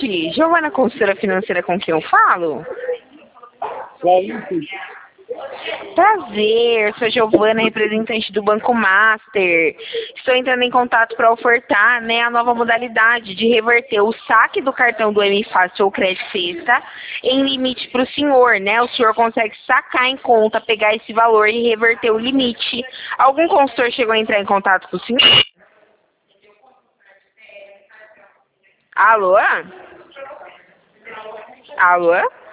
tarde. Giovana, consultora financeira, com quem eu falo? Prazer, sou Giovana, representante do Banco Master. Estou entrando em contato para ofertar, a nova modalidade de reverter o saque do cartão do M Fácil ou Crédito Sexta em limite para o senhor, O senhor consegue sacar em conta, pegar esse valor e reverter o limite. Algum consultor chegou a entrar em contato com o senhor? Alô? Alô?